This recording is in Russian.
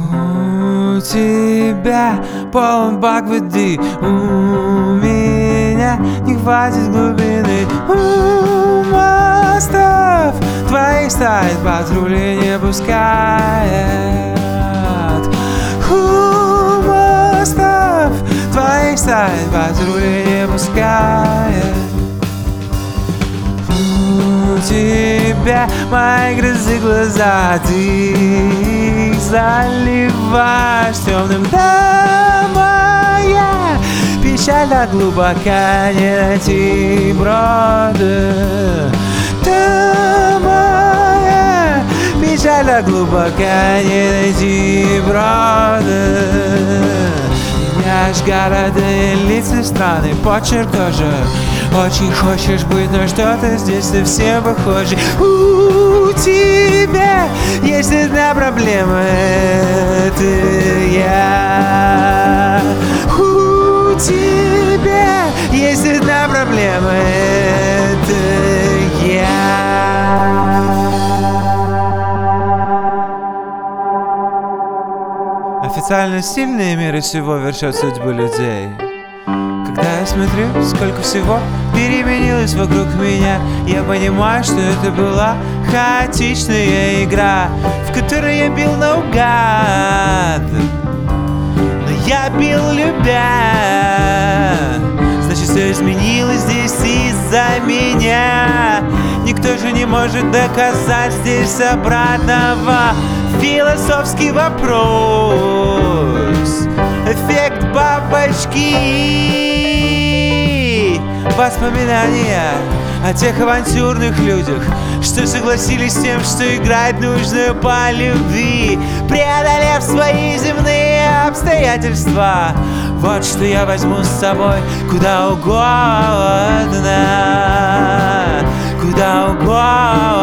У тебя полон бак воды, у меня не хватит глубины. У мостов твоих стоит патрули не пускает. У мостов твоих стоит патрули не пускает. У тебя мои грозы глаза, ты их заливаешь темным. Да, моя печаль так глубока, не найти брода. Да, моя печаль так глубока, не найти брода. Меняешь города и лица страны, почерк тоже. Очень хочешь быть, но что-то здесь совсем похоже. У тебя есть одна проблема, это я. У тебя есть одна проблема, это я. Официально сильные меры всего вершат судьбы людей. Когда я смотрю, сколько всего переменилось вокруг меня, я понимаю, что это была хаотичная игра, в которой я бил наугад. Но я бил любя. Значит, все изменилось здесь из-за меня. Никто же не может доказать здесь обратного. Философский вопрос. Эффект бабочки. Воспоминания о тех авантюрных людях, что согласились с тем, что играть нужно по любви, преодолев свои земные обстоятельства. Вот что я возьму с собой куда угодно, куда угодно.